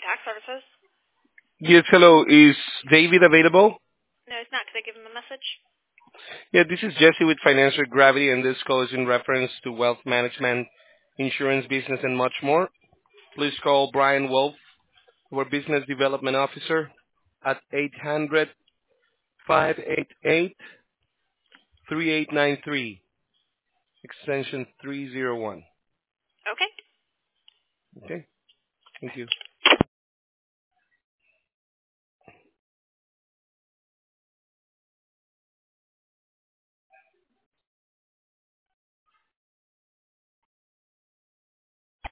Tax Services. Yes, hello. Is David available? No, it's not. Could I give him a message? Yeah, this is Jesse with Financial Gravity, and this call is in reference to wealth management, insurance business, and much more. Please call Brian Wolf, our Business Development Officer, at 800-588-3893, extension 301. Okay. Okay? Thank you.